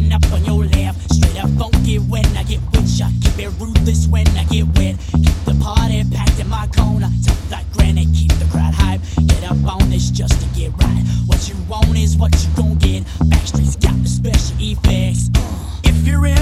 Stand up on your left, straight up funky when I get with ya. Keep it ruthless when I get wet. Keep the party packed in my corner. Tough like granite, keep the crowd hype. Get up on this just to get right. What you want is what you gon' get. Backstreet's got the special effects. If you're in